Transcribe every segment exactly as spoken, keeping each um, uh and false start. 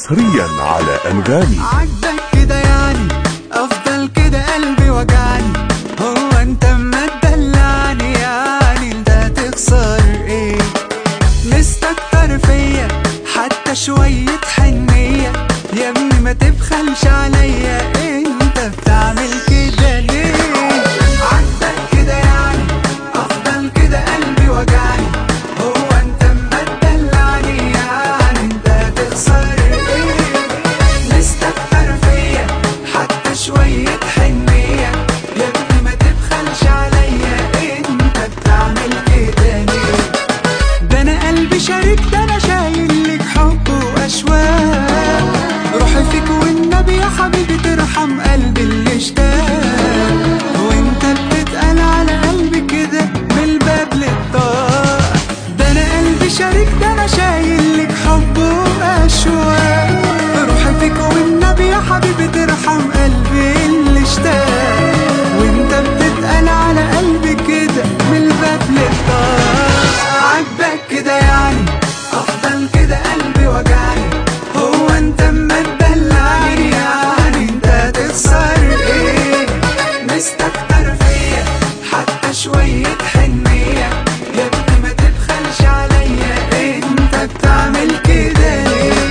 حصريا على أنغامي. عاجبك كده يعني افضل كده قلبي وجعني، هو انت اما تدلعني يعني انت هتخسر ايه؟ مستكتر فيا حتى شوية حنية، يا ابني ما تبخلش عليا، انت بتعمل كده ليه؟ عاجبك كده يعني افضل كده قلبي وجعني، هو انت اما تدلعني يعني انت هتخسر ايه؟ مستكتر فيا حتى شوية حنية، يا ابني ما تبخلش عليا، انت بتعمل كده ليه؟ ده انا قلبي شريك، ده انا شايل لك حب واشواق، روحي فيك والنبي يا حبيبي ترحم قلبي اللي اشتاق، وانت بتتقل على قلبي كده من الباب للطاق. ده انا قلبي شريك، ده انا شايل لك حب واشواق، روحي فيك والنبي يا حبيبي ترحم قلبي اللي اشتاق، وانت بتتقل على قلبي كده من الباب للطاق. عاجبك كده يعني افضل كده قلبي وجعني، هو انت اما تدلعني يعني انت هتخسر ايه؟ مستكتر فيا حتى شوية حنية، يا ابني ما تبخلش عليا، انت بتعمل كده ليه؟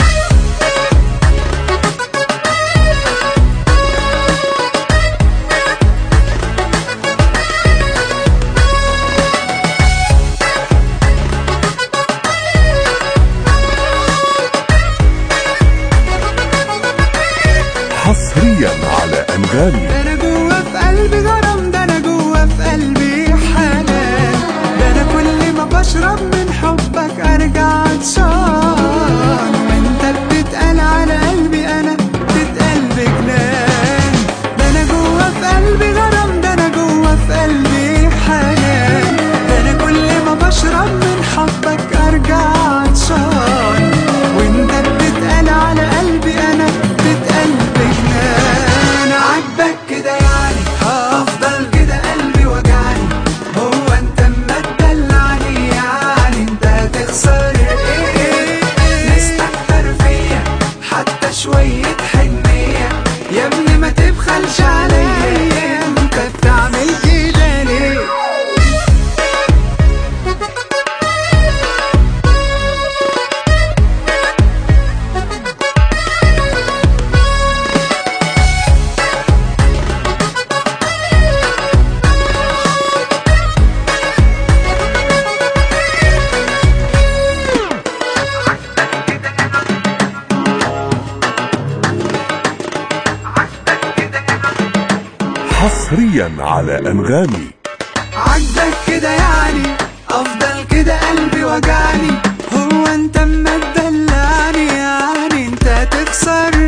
حصريا على أنغامي. ده انا جوا في قلبي غرام، ده انا جوا في قلبي حنان، ده انا كل ما بشرب من حبك ارجع عطشان، وانت بتتقل على قلبي انا بتتقل بجنان. ده انا جوا في قلبي غرام، ده انا جوا في قلبي حنان، ده انا كل ما بشرب من حبك ارجع عطشان، وانت بتتقل على قلبي انا بتتقل بجنان. عاجبك كده يعني افضل كده قلبي وجعني، هو انت اما تدلعني يعني انت هتخسر ايه؟ مستكتر فيا حتى شوية حنية، يا ابني ما تبخلش عليا، انت بتعمل كده ليه؟ حصريا على أنغامي. عاجبك كده يعني افضل كده قلبي وجعني، هو انت اما تدلعني يعني انت هتخسر